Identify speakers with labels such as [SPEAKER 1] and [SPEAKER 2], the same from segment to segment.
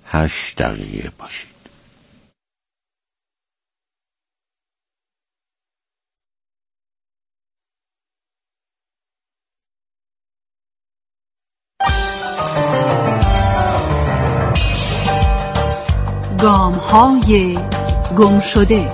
[SPEAKER 1] 8 دقیقه باشید.
[SPEAKER 2] گام‌های گم شده.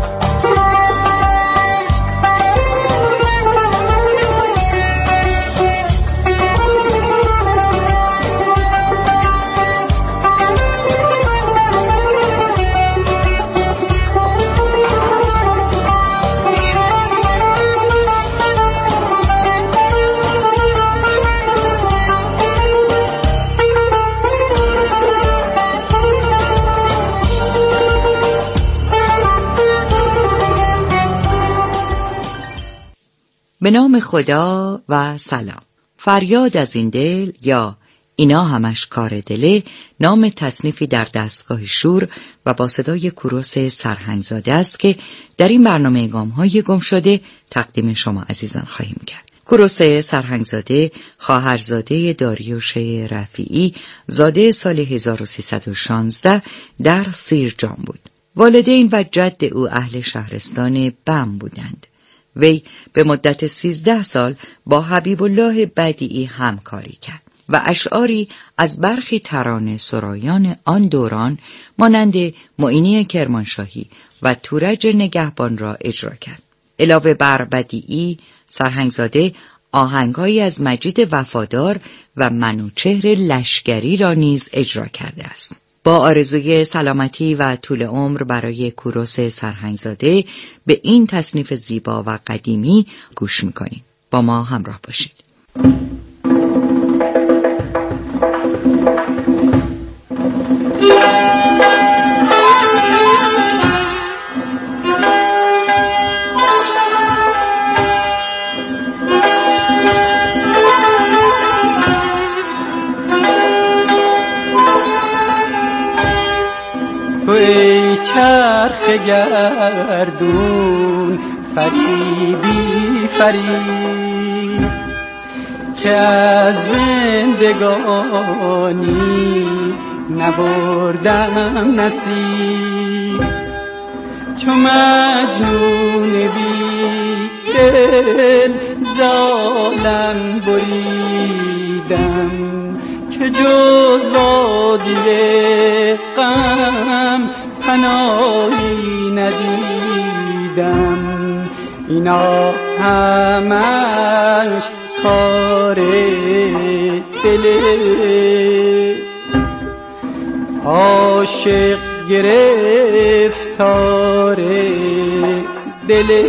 [SPEAKER 3] به نام خدا و سلام. فریاد از این دل یا اینا همش کار دله نام تصنیفی در دستگاه شور و با صدای کوروس سرهنگزاده است که در این برنامه گام‌های گم شده تقدیم شما عزیزان خواهیم کرد. کوروس سرهنگزاده خواهرزاده داریوش رفیعی زاده سال 1316 در سیرجان بود. والدین و جد او اهل شهرستان بم بودند. وی به مدت 13 سال با حبیب الله بدیعی همکاری کرد و اشعاری از برخی ترانه سرایان آن دوران مانند معینی کرمانشاهی و تورج نگهبان را اجرا کرد. علاوه بر بدیعی، سرهنگزاده آهنگهایی از مجید وفادار و منوچهر لشکری را نیز اجرا کرده است. با آرزوی سلامتی و طول عمر برای کوروس سرهنگزاده به این تصنیف زیبا و قدیمی گوش میکنیم. با ما همراه باشید.
[SPEAKER 4] توی چرخ گردون فریبی فریب که از زندگانی نبردم نصیب، چو مجنون بی دل زالم بریدم که جز وادی غم پناهی ندیدم. اینا همش کار دل عاشق گرفتار دل.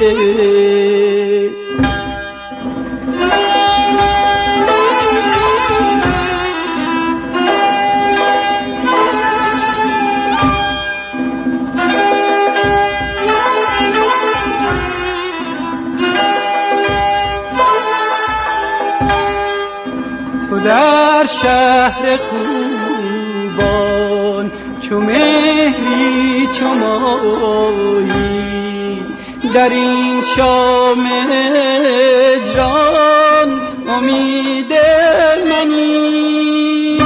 [SPEAKER 4] در شهر خوبان چو مهری چو مایی، در این شام جان امید منی.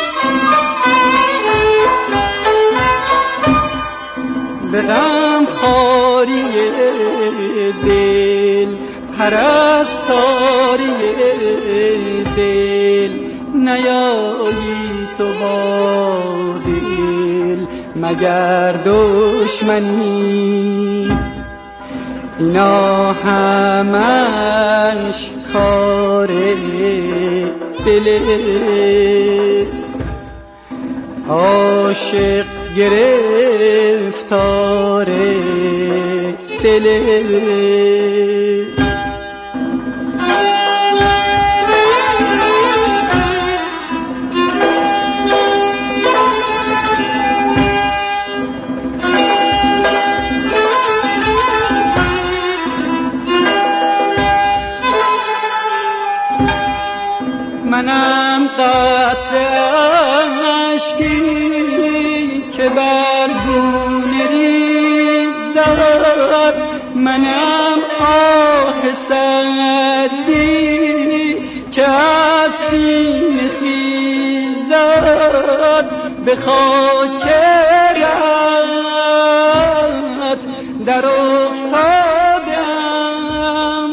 [SPEAKER 4] به غم خاری دل پرستاری دل نیایی تو با دل مگر دشمنی. اینا همش کار دل عاشق گرفتار دل. منم قطره اشکی که بر گونه ریزد، منم آه سردی که از سینه خیزد. به خاک رهت در افتادم.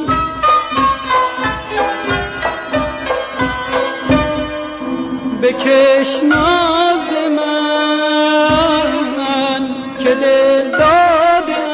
[SPEAKER 4] بکش ناز من که دل دادم.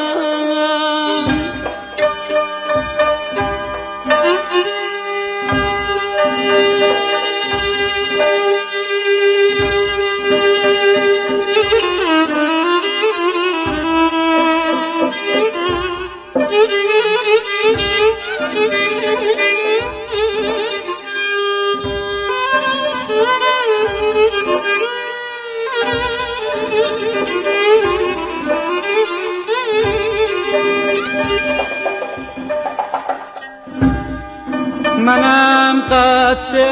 [SPEAKER 4] منم قطره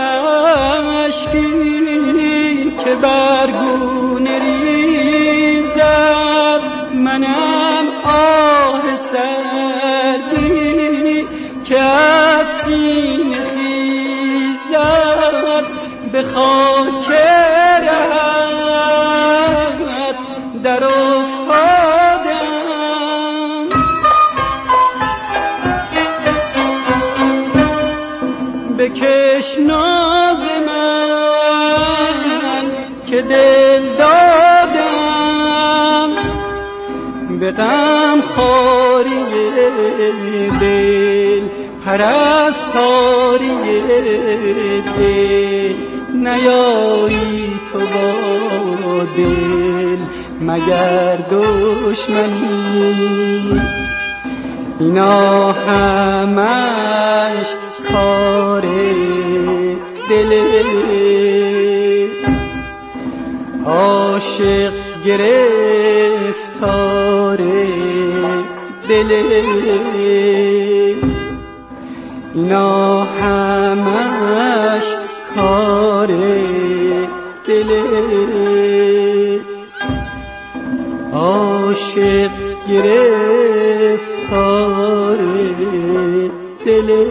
[SPEAKER 4] اشکی که برگونه ریزد، منم آه سردی که از سینه خیزد. به خاک رهت در افتادم. بکش ناز من که دل دادم. به غم خاری دل پرستاری دل، نیایی تو با دل مگر دشمنی. اینا همش کار دل عاشق گرفتار دل. اینا همش کار دل عاشق گرفتار دل.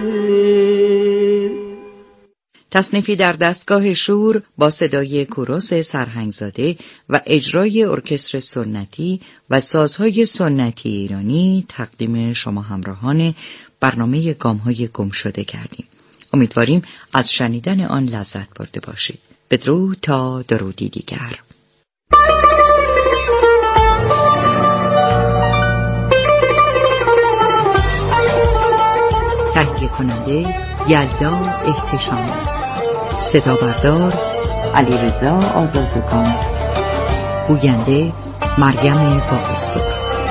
[SPEAKER 3] تصنیفی در دستگاه شور با صدای کوروس سرهنگزاده و اجرای ارکستر سنتی و سازهای سنتی ایرانی تقدیم شما همراهان برنامه گام‌های گمشده کردیم. امیدواریم از شنیدن آن لذت برده باشید. بدرود تا درودی دیگر. تهیه کننده یلدا احتشامی، صدا بردار علیرضا آزادگان، گوینده مریم باقی‌پور.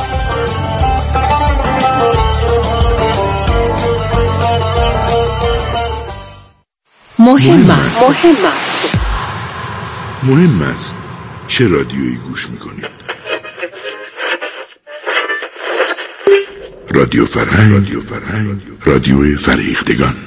[SPEAKER 2] مهم است چه رادیویی گوش میکنید. رادیو فرهنگ، رادیوی فریختگان.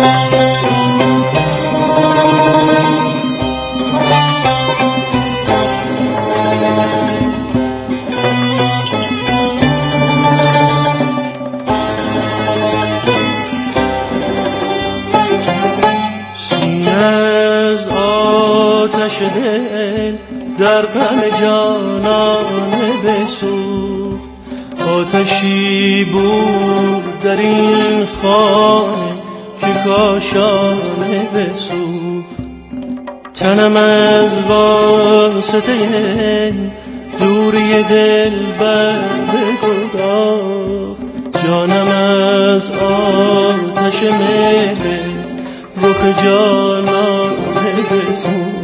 [SPEAKER 5] در غم جانانه بسوخت، آتشی بود در این خانه که کاشانه بسوخت. تنم از واسطه دوری دل برده گداخت، جانم از آتش مهر رخ جانانه بسوخت.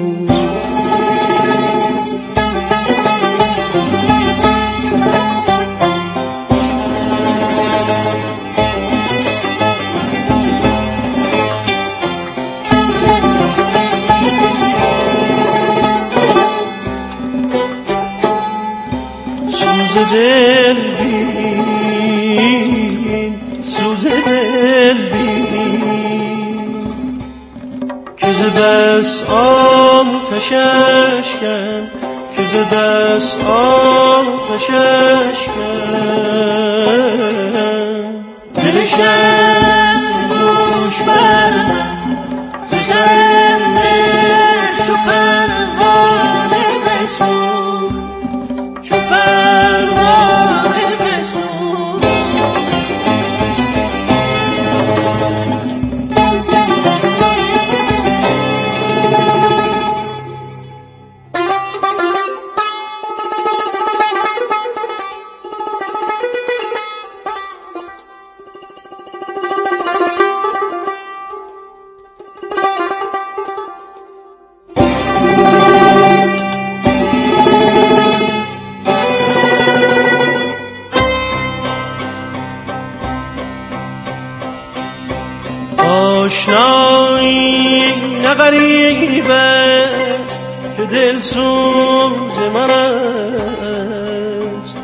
[SPEAKER 5] دل بین، سوز دل بین که ز بس آتشش کن، که ز بس آتشش کن. دلشم گوش بر من تو زمین چو پروانه بسوز، چو پروانه بسوز. آشنایی نه غریب است که دل سوز من است،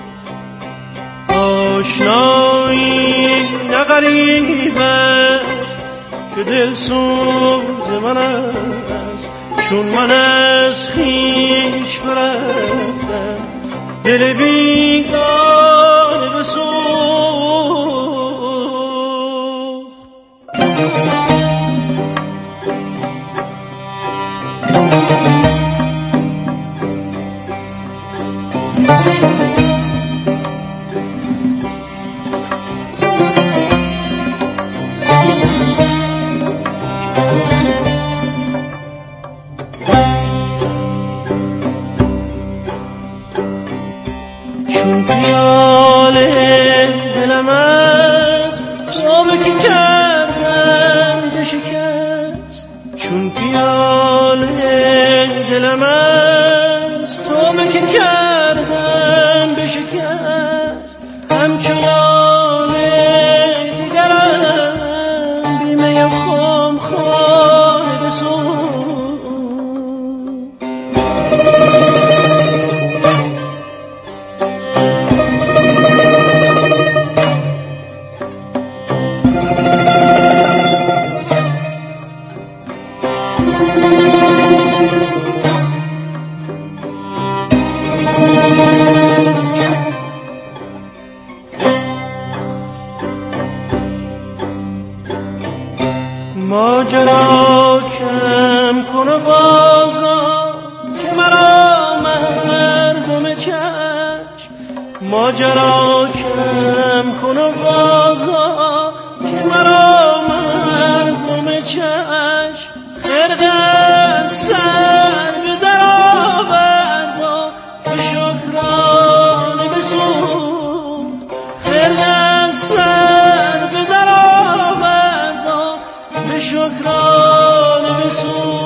[SPEAKER 5] آشنایی نه غریب است که دل سوز من است. چون من از خویش برفتم دل بیگانه بسوخت. چون پیاله دلم از تابه که کردم بشکست، چون پیاله دلم از تابه که کردم بشکست. همچنان جگرم بیمه خام خانه بسوخت. ماجرا کم کن و بازا که مرا مردم چشم، ماجرا کم کن و بازا که مرا مردم چشم. خرقه سر به در آورد و به شکرانه بسوخت، خرقه سر به در آورد و به شکرانه بسوخت.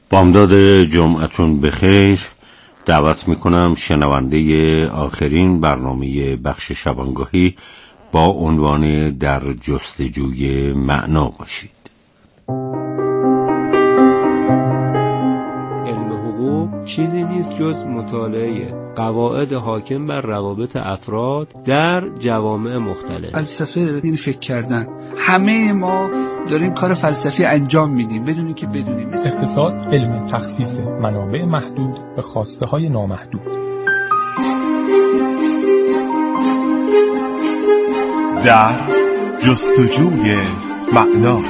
[SPEAKER 1] بامداد جمعتون بخیر. دعوت میکنم شنونده آخرین برنامه بخش شبانگاهی با عنوان در جستجوی معنا باشید.
[SPEAKER 6] علم حقوق چیزی نیست جز مطالعه قواعد حاکم بر روابط افراد در جوامع مختلف.
[SPEAKER 7] فلسفه این فکر کردن. همه ما داریم کار فلسفی انجام میدیم بدون که بدونیم.
[SPEAKER 8] اقتصاد علم تخصیص منابع محدود به خواسته های نامحدود.
[SPEAKER 9] در جستجوی معنا.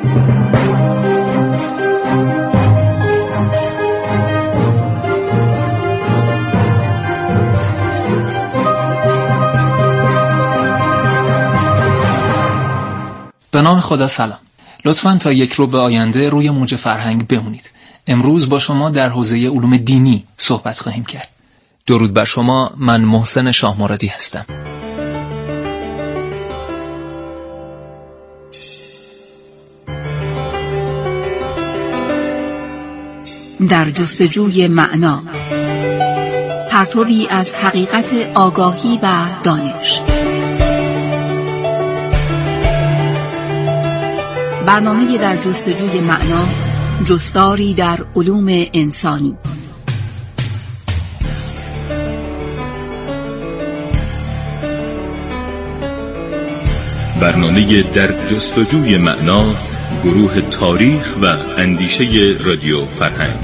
[SPEAKER 10] به نام خدا سلام. لطفاً تا یک رو به آینده روی موج فرهنگ بمونید. امروز با شما در حوزه علوم دینی صحبت خواهیم کرد. درود بر شما، من محسن شاه مرادی هستم.
[SPEAKER 11] در جستجوی معنا، پرتوی از حقیقت آگاهی و دانش. برنامه در جستجوی معنا، جستاری در علوم انسانی.
[SPEAKER 2] برنامه در جستجوی معنا، گروه تاریخ و اندیشه رادیو فرهنگ.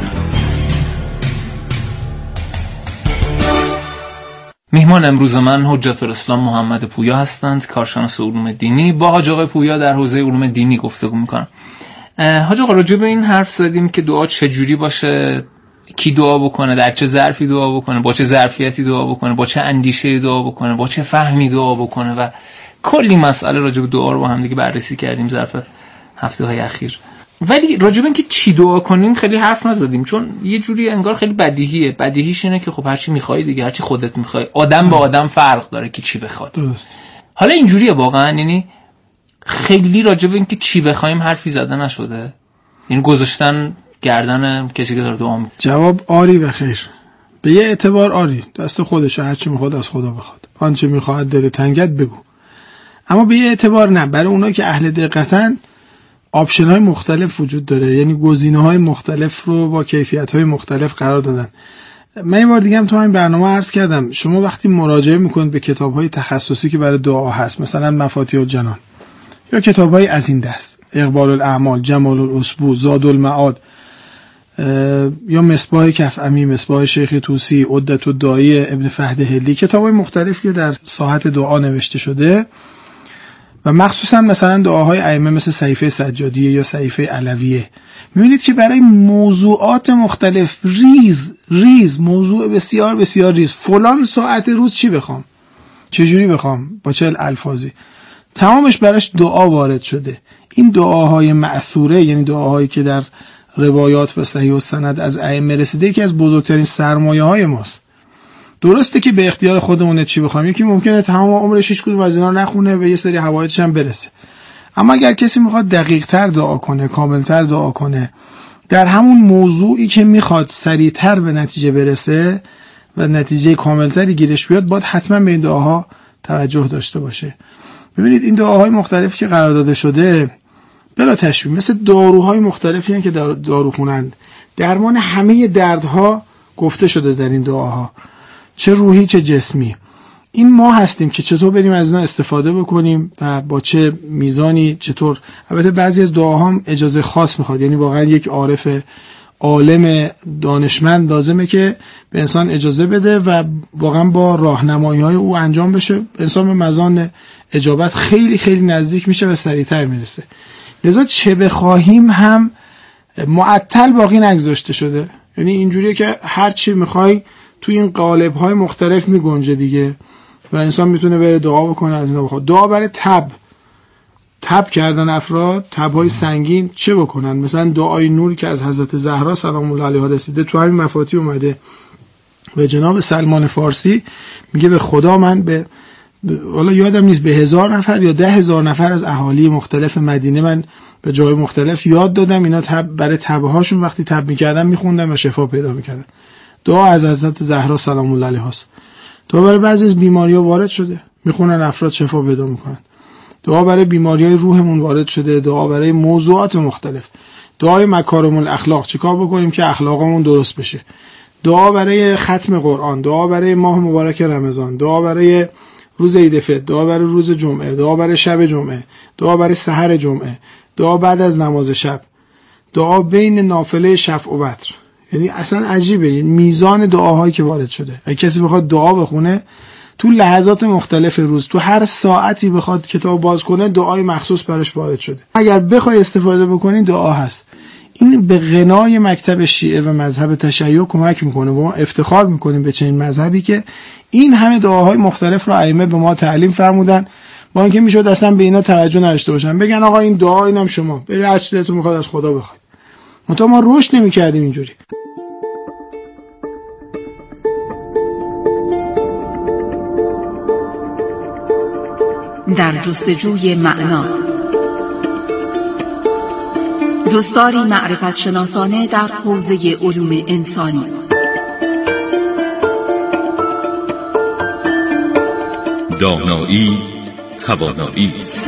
[SPEAKER 10] مهمان امروز من حجت الاسلام محمد پویا هستند، کارشناس علوم دینی. با حاج آقای پویا در حوزه علوم دینی گفتگو میکنم. حاج آقا، راجع به این حرف زدیم که دعا چجوری باشه، کی دعا بکنه، در چه ظرفی دعا بکنه، با چه ظرفیتی دعا بکنه، با چه اندیشه‌ای دعا بکنه، با چه فهمی دعا بکنه و کلی مسئله راجع به دعا رو با هم دیگه بررسی کردیم ظرف هفته‌های اخیر. ولی راجع به اینکه چی دعا کنیم خیلی حرف نزدیم، چون یه جوری انگار خیلی بدیهیه. بدیهیش اینه که خب هر چی می‌خوای دیگه، هر چی خودت می‌خوای. آدم با آدم فرق داره که چی بخواد.
[SPEAKER 7] درست.
[SPEAKER 10] حالا اینجوریه واقعا، یعنی خیلی راجع به اینکه چی بخوایم حرفی زده نشده. این گذاشتن گردن کسی که داره دعا می‌کنه.
[SPEAKER 7] جواب آری و خیر. به یه اعتبار آری، دست خودشه، هر چی می‌خواد از خدا بخواد. آنچه می‌خواد دل تنگت بگو. اما به یه اعتبار نه، برای اونایی که اهل دقتن آپشن‌های مختلف وجود داره، یعنی گزینه‌های مختلف رو با کیفیت‌های مختلف قرار دادن. من یه بار دیگه هم تو همین برنامه عرض کردم، شما وقتی مراجعه میکنید به کتاب‌های تخصصی که برای دعا هست، مثلا مفاتیح الجنان یا کتاب‌های از این دست، اقبال الاعمال، جمال الاسبوع، زاد المعاد، یا مصباح کفعمی، مصباح شیخ طوسی، عدة الداعی ابن فهد هلی، کتاب‌های مختلفی که در ساحت دعا نوشته شده و مخصوصا مثلا دعاهای ائمه مثل صحیفه سجادیه یا صحیفه علویه، می‌بینید که برای موضوعات مختلف ریز موضوع بسیار بسیار ریز، فلان ساعت روز چی بخوام، چجوری بخوام، با چه الفاظی، تمامش براش دعا وارد شده. این دعاهای مأثوره، یعنی دعاهایی که در روایات و صحیح السند از ائمه رسیده، یکی از بزرگترین سرمایه‌های ماست. درسته که به اختیار خودمونه چی بخوایم، یکی ممکنه تمام عمرش هیچ کدوم از اینا نخونه و یه سری حوایجش هم برسه. اما اگر کسی میخواد دقیق‌تر دعا کنه، کاملتر دعا کنه، در همون موضوعی که میخواد سریعتر به نتیجه برسه و نتیجه کاملتری گیرش بیاد، باید حتما به این دعاها توجه داشته باشه. ببینید این دعاهای مختلفی که قرار داده شده بلا تشبیه مثل داروهای مختلفی هستند که داروخونند، درمان همه دردها گفته شده در این دعاها، چه روحی چه جسمی. این ما هستیم که چطور بریم از اینا استفاده بکنیم و با چه میزانی چطور. البته بعضی از دعاها هم اجازه خاص میخواد، یعنی واقعا یک عارف عالم دانشمند لازمه که به انسان اجازه بده و واقعا با راهنمایی‌های او انجام بشه، انسان به مزان اجابت خیلی خیلی نزدیک میشه و سریعتر میرسه. لذا چه بخواهیم هم معطل باقی نگذاشته شده، یعنی اینجوریه که هر چی میخوای تو این قالب‌های مختلف میگنجه دیگه و انسان میتونه بره دعا بکنه از اینا بخواد. دعا برای تب کردن افراد، تب‌های سنگین چه بکنن؟ مثلا دعای نوری که از حضرت زهرا سلام الله علیها رسیده تو همین مفاتیح اومده و جناب سلمان فارسی میگه به خدا من به والا یادم نیست به 1000 نفر یا 10,000 نفر از اهالی مختلف مدینه من به جای مختلف یاد دادم، اینا برای تبه هاشون وقتی تب میکردن میخوندن و شفا پیدا میکردن. دعا از حضرت زهرا سلام الله علیها است. دعا برای بعضی از بیماری‌ها وارد شده، میخونن افراد شفا پیدا میکنن. دعا برای بیماری‌های روحمون وارد شده، دعا برای موضوعات مختلف. دعای مکارم الاخلاق، چیکار بکنیم که اخلاقمون درست بشه. دعا برای ختم قرآن، دعا برای ماه مبارک رمضان، دعا برای روز عید فطر، دعا برای روز جمعه، دعا برای شب جمعه، دعا برای سحر جمعه، دعا بعد از نماز شب، دعا بین نافله شفع و وتر. یعنی اصلا عجیبه این میزان دعاهایی که وارد شده. اگه کسی بخواد دعا بخونه تو لحظات مختلف روز، تو هر ساعتی بخواد کتاب باز کنه، دعای مخصوص براش وارد شده. اگر بخوای استفاده بکنی دعا هست. این به غنای مکتب شیعه و مذهب تشیع کمک میکنه و ما افتخار میکنیم به چنین مذهبی که این همه دعاهای مختلف رو ائمه به ما تعلیم فرمودن، با اینکه میشد اصلا به اینا توجه نداشته باشن، بگن آقا این دعا اینم شما برید هر چی دلتون میخواد از خدا بخواید. منتها ما رشد نمیکردیم اینجوری.
[SPEAKER 11] در جستجوی معنا، جستاری معرفت شناسانه در حوزه علوم انسانی.
[SPEAKER 2] دانایی توانایی است.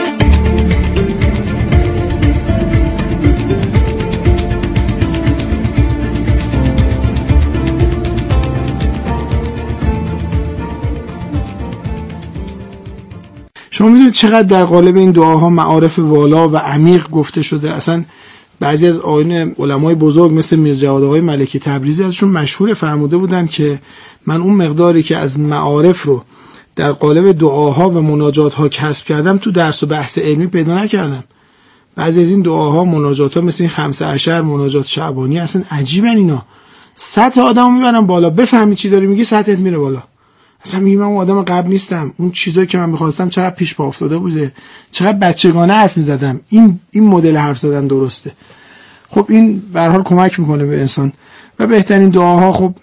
[SPEAKER 7] شما میدونید چقدر در قالب این دعاها معارف والا و عمیق گفته شده. اصلا بعضی از آیین علمای بزرگ مثل میرجواد آقای ملکی تبریزی ازشون مشهور فرموده بودن که من اون مقداری که از معارف رو در قالب دعاها و مناجاتها کسب کردم تو درس و بحث علمی پیدا نکردم. بعضی از این دعاها مناجاتها مثل این 15 مناجات شعبانی اصلا عجیبن. اینا سطح آدمو میبرن بالا، بفهمی چی داری میگی سطحت میره بالا. اصلا میگم من اون آدم قبل نیستم، اون چیزایی که من می‌خواستم چقدر پیش پا افتاده بوده، چقدر بچگانه حرف می‌زدم، این مدل حرف زدن درسته. خب این به هر حال کمک میکنه به انسان. و بهترین دعاها، خب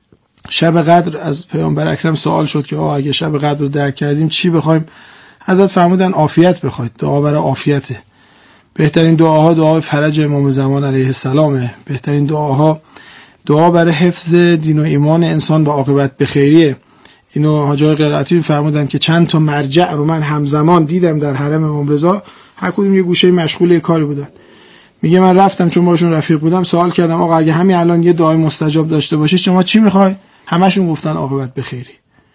[SPEAKER 7] شب قدر از پیامبر اکرم سوال شد که اگه شب قدر رو درک کردیم چی بخوایم؟ حضرت فرمودن عافیت بخواید، دعا برای عافیته. بهترین دعاها دعای فرج امام زمان علیه السلامه. بهترین دعاها دعا برای حفظ دین و ایمان انسان و عاقبت به خیریه. اینو حاج آقای قرائتی فرمودن که چند تا مرجع رو من همزمان دیدم در حرم امام رضا، هر کدوم یه گوشه مشغول کاری بودن. میگه من رفتم چون باشون رفیق بودم، سوال کردم آقا اگه همین الان یه دعای مستجاب داشته باشی شما چی میخوای؟ همشون گفتن عاقبت به خیری.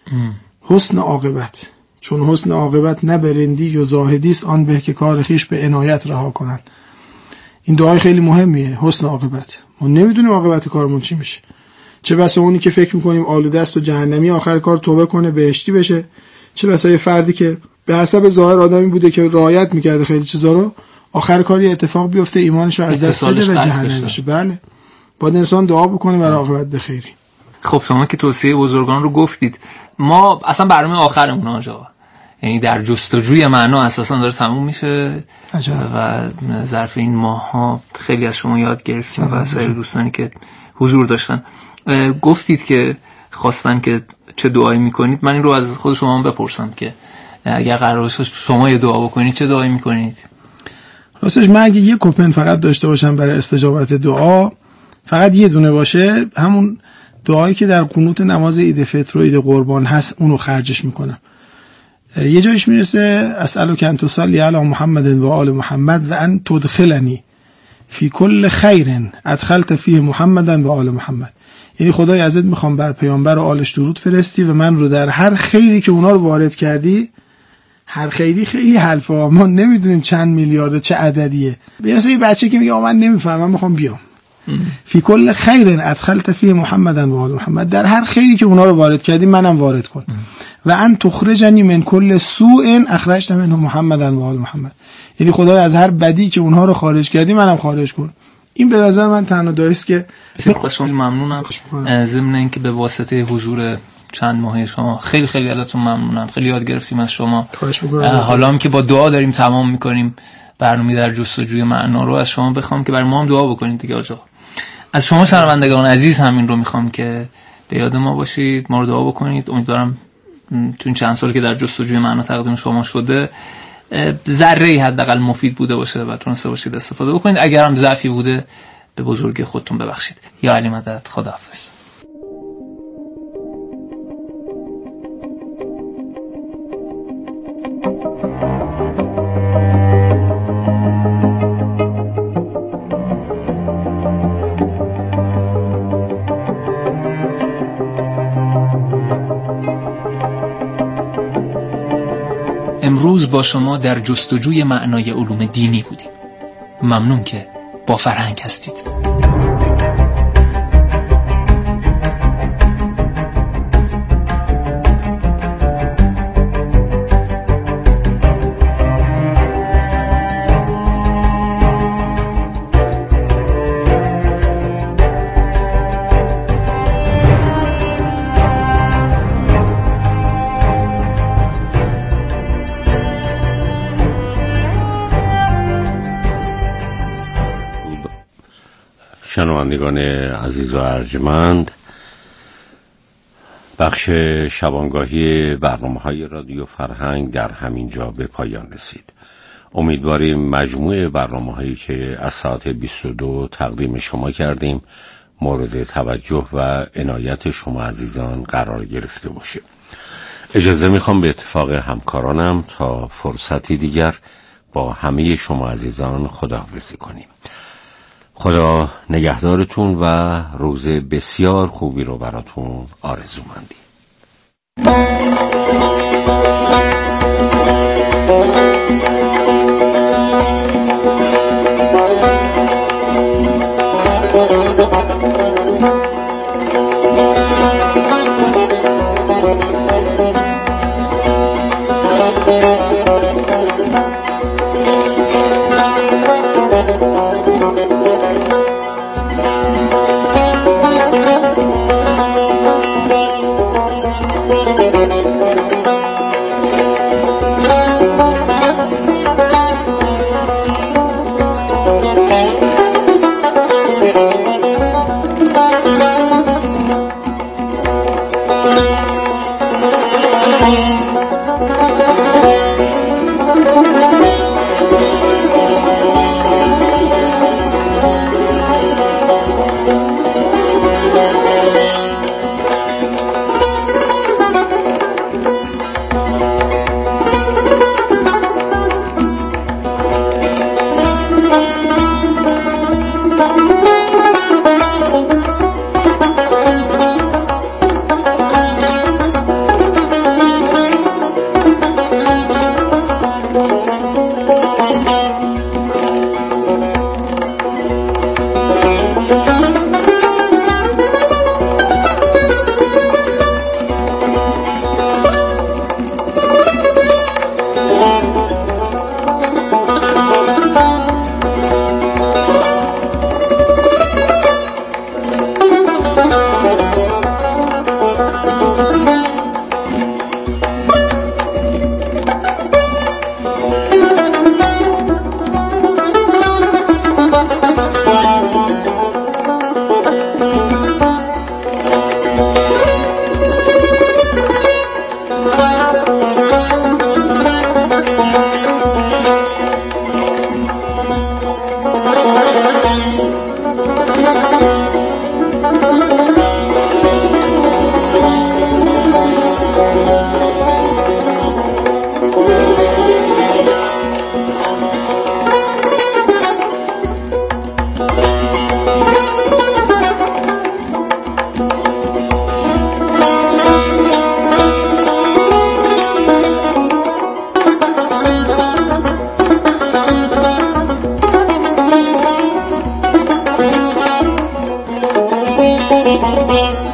[SPEAKER 7] حسن عاقبت، چون حسن عاقبت نه برندی و زاهدی است، آن به که کار خیش به عنایت رها کنند. این دعای خیلی مهمیه، حسن عاقبت. ما نمیدونیم عاقبت کارمون چی میشه. چه بسا اونی که فکر میکنیم آلوده است و جهنمی آخر کار توبه کنه بهشتی بشه، چه بسا یه فردی که به حسب ظاهر آدمی بوده که رعایت میکرده خیلی چیزا رو، آخر کار یه اتفاق بیفته ایمانشو از دست بده و جهنمی بشه. بله، باید انسان دعا بکنه برای عاقبت به خیری.
[SPEAKER 10] خب شما که توصیه بزرگان رو گفتید، ما اصلا برنامه آخرمون آجا، یعنی در جستجوی معنا اساسا داره تموم میشه و ظرف این ماها خیلی از شما یاد گرفتیم و سایر دوستانی که حضور داشتن. گفتید که خواستن که چه دعایی میکنید. من این رو از خود شما هم بپرسم که اگر قرار باشه شما یه دعا بکنید چه دعایی میکنید؟
[SPEAKER 7] راستش من اگه یه کوپن فقط داشته باشم برای استجابت دعا، فقط یه دونه باشه، همون دعایی که در قنوت نماز عید فطر و عید قربان هست اونو خرجش میکنم. یه جایش میرسه اسألک ان تصلی علی محمد و آل محمد و ان تدخلنی فی کل خیر ادخلت فیه محمدا و آل محمد. یعنی خدای ازت میخوام بر پیامبر و آلش درود فرستی و من رو در هر خیری که اونا رو وارد کردی، هر خیری خیلی حرفه، ما نمیدونیم چند میلیارد چه عددیه. مثلا یه بچه که میگه من نمیفهمم میخوام بیام، فی کل خیر ادخلت فیه محمدا و آل محمد، در هر خیری که اونا رو وارد کردی منم وارد کن. و ان تخرجنی من کل سوء اخرجت منه محمدا و آل محمد. یعنی خدای از هر بدی که اونها رو خارج کردی منم خارج کن. این به نظر من تنها دعایی است که
[SPEAKER 10] خیلی ممنونم. ضمن اینکه به واسطه حضور چند ماهه شما خیلی خیلی ازتون ممنونم، خیلی یاد گرفتیم از شما. حالا هم که با دعا داریم تمام میکنیم برنامه در جستجوی معنا رو، از شما بخوام که برای ما هم دعا بکنید دیگه. آقا از شما شنوندگان عزیز همین رو میخوام که به یاد ما باشید، ما رو دعا بکنید. امیدوارم تو این چند سالی که در جستجوی معنا تقدیم شما شده ذره‌ای حداقل مفید بوده باشه و تونسته باشید استفاده بکنید. اگر هم ضعفی بوده به بزرگی خودتون ببخشید. یا علی مدد. خداحافظ. امروز با شما در جستجوی معنای علوم دینی بودیم. ممنون که با فرهنگ هستید.
[SPEAKER 1] شنوندگان عزیز و ارجمند، بخش شبانگاهی برنامه‌های رادیو فرهنگ در همین جا به پایان رسید. امیدواریم مجموعه برنامه‌هایی که از ساعت 22 تقدیم شما کردیم مورد توجه و عنایت شما عزیزان قرار گرفته باشه. اجازه میخوام به اتفاق همکارانم تا فرصتی دیگر با همه شما عزیزان خداحافظی کنیم. خدا نگهدارتون و روز بسیار خوبی رو براتون آرزو مندیم.
[SPEAKER 12] Thank you.